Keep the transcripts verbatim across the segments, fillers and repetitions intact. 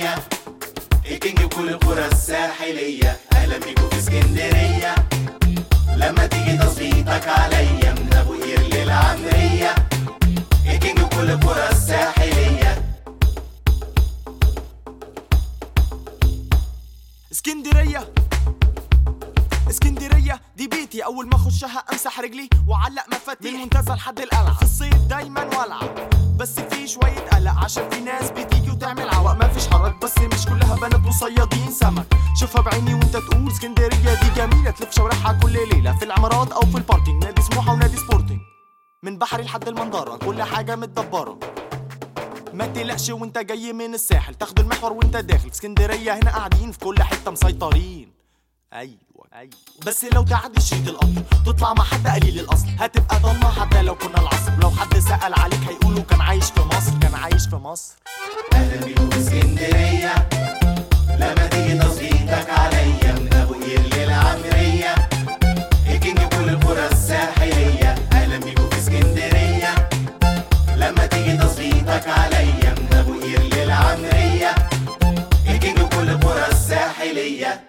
اسكندرية الكينج وكل القرى الساحلية. اهلا بيكوا في اسكندرية لما تيجي تصفيتك عليا من ابو قير للعمرية. الكينج وكل القرى الساحلية. اسكندرية اسكندرية دي بيتي، اول ما اخشها امسح رجلي واعلق مفاتيح من المنتزه لحد القلعة. في الصيف دايما ولعة بس في شوية قلق عشان في ناس بتيجي وتعمل عوق. ما فيش حرج بس مش كلها بنات وصيادين سمك. شوفها بعيني وانت تقول اسكندرية دي جميلة، تلف شوارعها كل ليلة في العمارات او في الباركينج. نادي سموحة ونادي سبورتنج، من بحري لحد المنظرة كل حاجة متدبرة. ما تقلقش وانت جاي من الساحل، تاخد المحور وانت داخل في اسكندرية. هنا قاعدين في كل حتة مسيطرين. ايوه ايوه بس لو تعدي شريط القطر تطلع مع حد قليل الاصل هتبقى ضلمه حتى لو كنا العصر. لو حد سأل عليك هيقولوا كان عايش في مصر، كان عايش في مصر. اهلا بيكوا في اسكندرية لما تيجي تصفيتك عليا من ابو قير للعمرية. الكينج وكل القرى الساحلية. اهلا بيكوا في اسكندرية لما تيجي تصفيتك عليا من ابو قير للعمرية. الكينج وكل القرى الساحلية.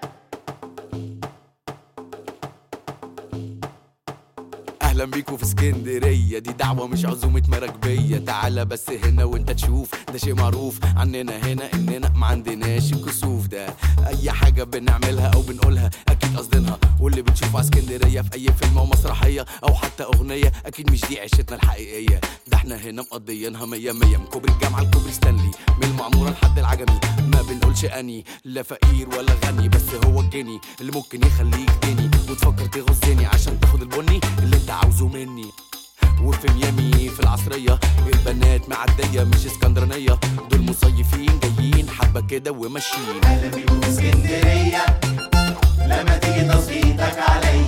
اهلا بيكوا في اسكندريه، دي دعوه مش عزومه مراكبيه. تعالى بس هنا وانت تشوف ده شيء معروف عننا هنا اننا ما عندناش الكسوف ده. اي حاجه بنعملها او بنقولها اكيد قصدينها، واللي بتشوفه على اسكندريه في اي فيلم او مسرحيه او حتى اغنيه اكيد مش دي عيشتنا الحقيقيه. ده احنا هنا مقضيينها مية مية، من كوبري الجامعه لكوبري ستانلي، من المعموره لحد العجمي. ما بنقولش اني لا فقير ولا غني، بس هو الجني اللي ممكن يخليك تاني وتفكر تغزني عشان تاخد البني اللي انت عاوزه مني. وفي ميامي في العصرية البنات معدية مش اسكندرانية، دول مصيفين جايين حبة كده وماشيين. اهلا بيكوا في اسكندرية لما تيجي تصفيتك عليا